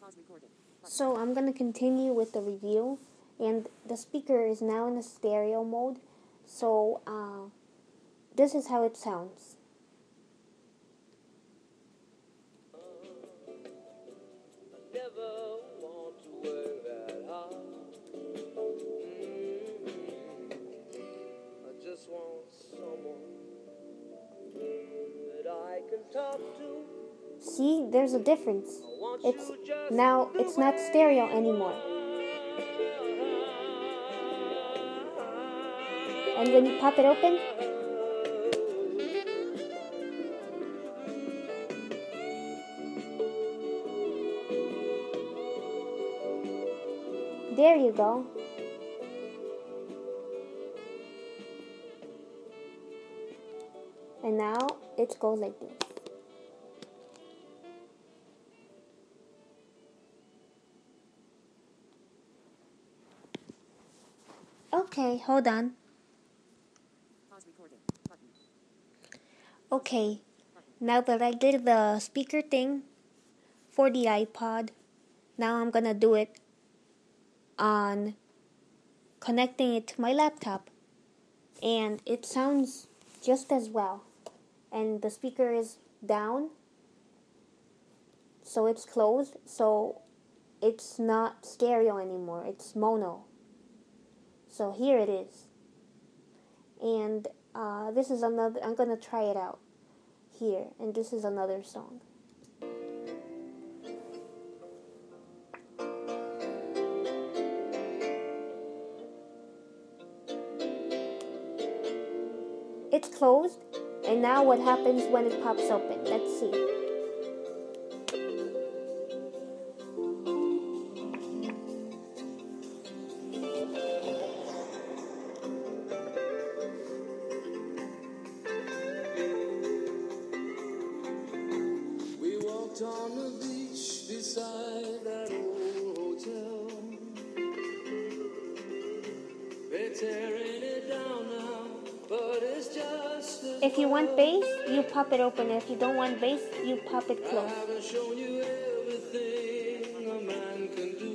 So I'm going to continue with the review, and the speaker is now in the stereo mode. So this is how it sounds. Just want someone that I can talk to. See, there's a difference. It's not stereo anymore. And when you pop it open, there you go. And now it goes like this. Okay, hold on. Okay, now that I did the speaker thing for the iPod, now I'm gonna do it on connecting it to my laptop. And it sounds just as well. And the speaker is down, so it's closed, so it's not stereo anymore, it's mono. So here it is. And this is another, I'm gonna try it out here, and this is another song. It's closed, and now what happens when it pops open? Let's see. We walked on the beach beside that old hotel. They're tearing it down now, but it's just as If you want bass, you pop it open. If you don't want bass, you pop it I closed. haven't shown you everything a man can do.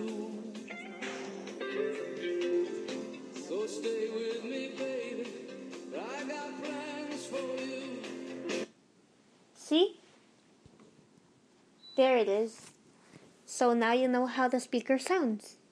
So stay with me, baby. I got plans for you. See? There it is. So now you know how the speaker sounds.